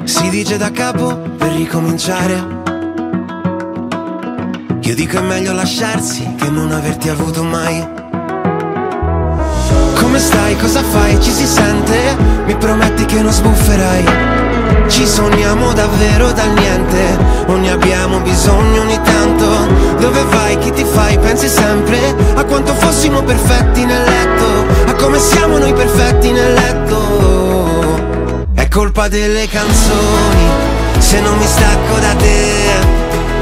Si dice da capo per ricominciare. Io dico è meglio lasciarsi che non averti avuto mai. Come stai? Cosa fai? Ci si sente? Mi prometti che non sbufferai? Ci sogniamo davvero dal niente, o ne abbiamo bisogno ogni tanto? Dove vai? Chi ti fai? Pensi sempre a quanto fossimo perfetti nel letto, a come siamo noi perfetti nel letto. È colpa delle canzoni se non mi stacco da te.